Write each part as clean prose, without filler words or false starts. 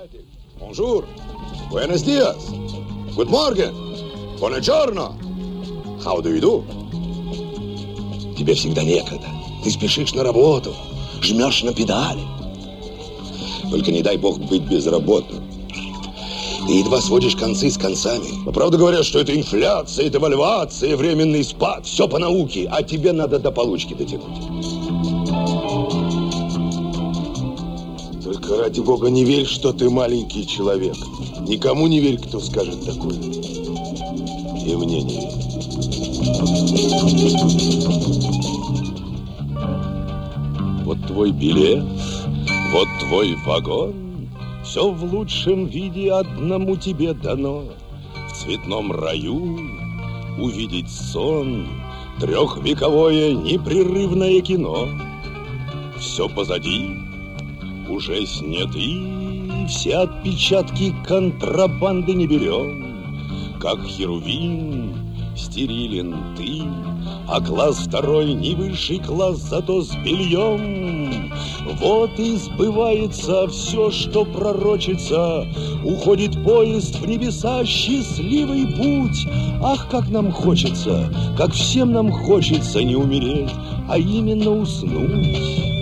Bonjour. Buenos dias. Good morning. Buongiorno. How do you do? Тебе всегда некогда. Ты спешишь на работу, жмешь на педали. Только не дай бог быть безработным. Ты едва сводишь концы с концами. Но правда говорят, что это инфляция, девальвация, временный спад. Все по науке, а тебе надо до получки дотянуть. Только ради бога не верь, что ты маленький человек. Никому не верь, кто скажет такое. И мне не верь. Вот твой билет, вот твой вагон. Все в лучшем виде одному тебе дано. В цветном раю увидеть сон, трехвековое непрерывное кино. Все позади уже сняты, все отпечатки контрабанды не берем. Как херувим стерилен ты, а класс второй не высший класс, зато с бельем. Вот и сбывается все, что пророчится. Уходит поезд в небеса, счастливый путь. Ах, как нам хочется, как всем нам хочется не умереть, а именно уснуть.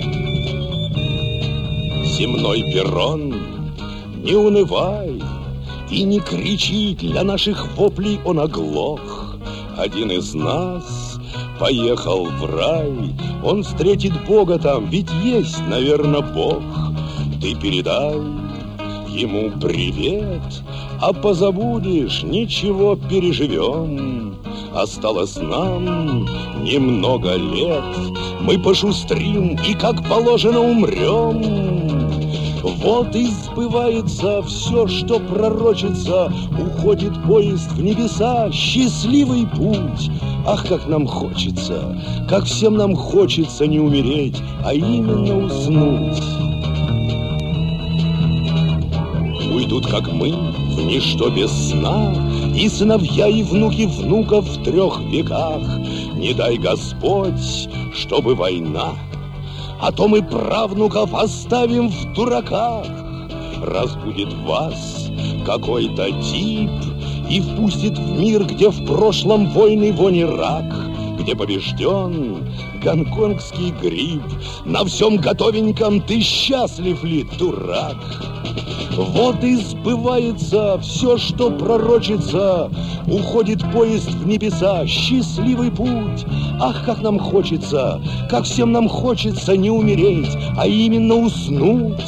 Земной перрон, не унывай и не кричи, для наших воплей он оглох. Один из нас поехал в рай, он встретит Бога там, ведь есть, наверное, Бог. Ты передай ему привет, а позабудешь, ничего, переживем. Осталось нам немного лет, мы пошустрим и, как положено, умрем. Вот и сбывается все, что пророчится. Уходит поезд в небеса, счастливый путь. Ах, как нам хочется, как всем нам хочется не умереть, а именно уснуть. Уйдут, как мы, в ничто без сна, и сыновья, и внуки внуков в 3 веках. Не дай Господь, чтобы война, а то мы правнуков оставим в дураках. Разбудит вас какой-то тип и впустит в мир, где в прошлом войны вони рак, где побежден гонконгский грипп. На всем готовеньком ты счастлив ли, дурак? Вот и сбывается все, что пророчится. Уходит поезд в небеса, счастливый путь. Ах, как нам хочется, как всем нам хочется не умереть, а именно уснуть.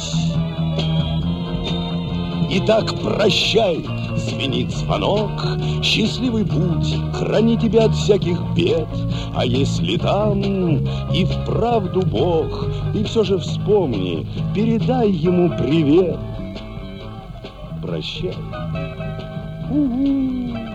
Итак, прощай, звенит звонок, счастливый путь, храни тебя от всяких бед. А если там и вправду Бог, ты все же вспомни, передай ему привет. Прощай.